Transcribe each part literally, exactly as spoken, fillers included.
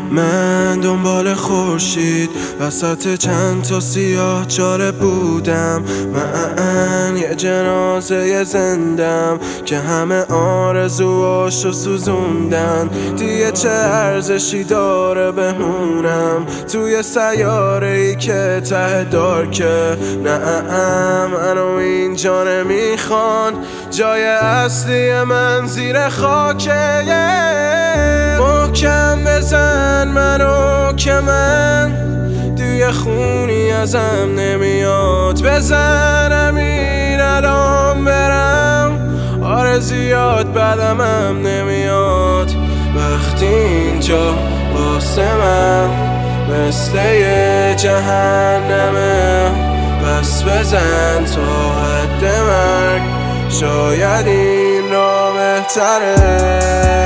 من دنبال خورشید وسط چند تا سیاه چاله بودم. من یه جنازه زندم که همه آرزوهاشو سوزوندن. دیگه چه ارزشی داره بمونم توی سیاره ای که ته دارکه؟ نه منو اینجا نمیخوان، جای اصلی من زیر خاکه. محکم بزن منو که من دیگه خونی ازم نمیاد. بزنم این الان برم، آره زیاد بدمم نمیاد. وقتی اینجا واسه من مثل یه جهنمه، پس بزن تا حد مرگ، شاید این را بهتره.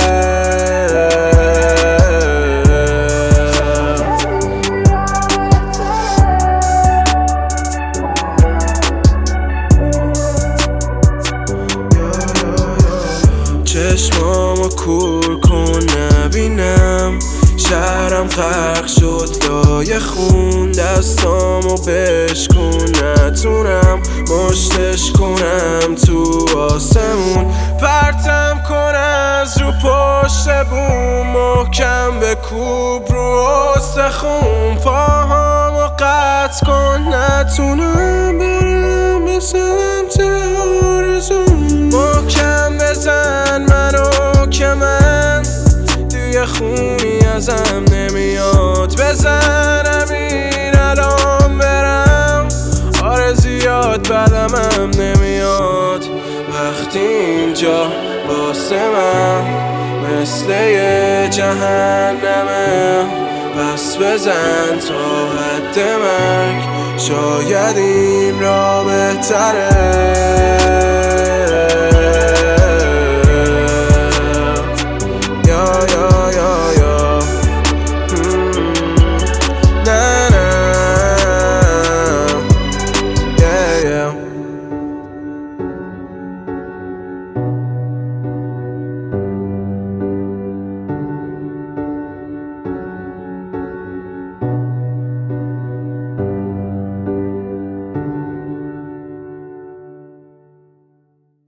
چشمامو کور کن نبینم، شهرم غرق شد لای خون. دستامو بشکن نتونم مشتش کنم تو آسمون. پرتم کن از رو پشت بوم، محکم بکوب رو استخون. پاهامو قطع کن نتونم برم به سمت آرزوم. محکم بزن منو که من دیگه خونی ازم نمیاد. بزنم این الان برم، آره زیاد بدمم نمیاد. وقتی اینجا واسه من مثل یه جهنمه، پس بزن تا حد مرگ، شاید این را بهتره.